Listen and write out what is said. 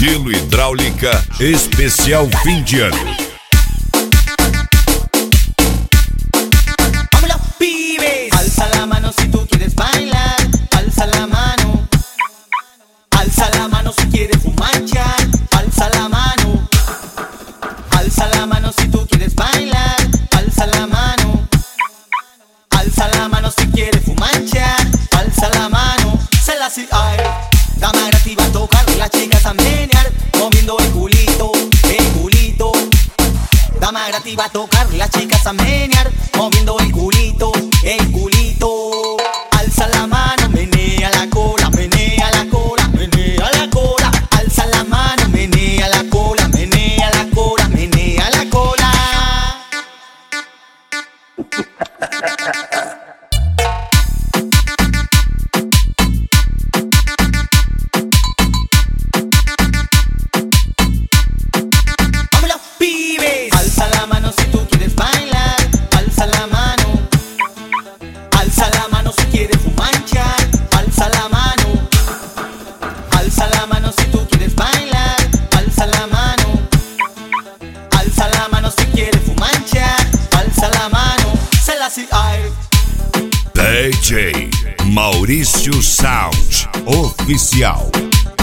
Estilo Hidráulica Especial Fim de Ano. Vámonos, pibes. Alza la mano si tú quieres bailar. Alza la mano. Alza la mano si quieres fumanchar. Alza la mano. Alza la mano si tú quieres bailar. Alza la mano. Alza la mano si quieres fumanchar. Alza la mano. Se la si ay. Dama gratis va a tocar, las chicas a menear, moviendo el culito, el culito. Dama gratis va a tocar, las chicas a menear, moviendo el culito, el culito. Alza la mano, menea la cola, menea la cola, menea la cola. Alza la mano, menea la cola, menea la cola, menea la cola. Alza la mano si tú quieres bailar. Alza la mano. Alza la mano si quieres fumanchar. Alza la mano. Alza la mano si tú quieres bailar. Alza la mano. Alza la mano si quieres fumanchar. Alza la mano. Se la si ay. DJ Maurício Sound Oficial.